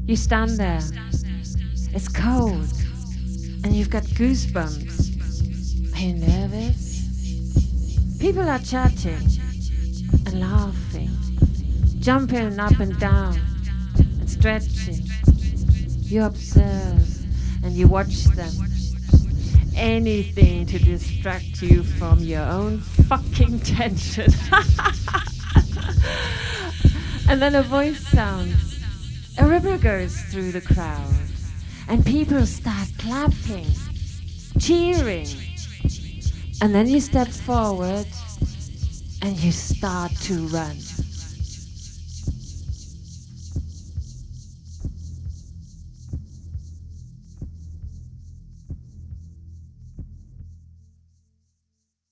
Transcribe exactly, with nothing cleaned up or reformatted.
You stand there. It's cold. And you've got goosebumps. Are you nervous? People are chatting and laughing, jumping up and down and stretching. You observe and you watch them. Anything to distract you from your own fucking tension. And then a voice sounds. A river goes through the crowd. And people start clapping, cheering. And then you step forward and you start to run.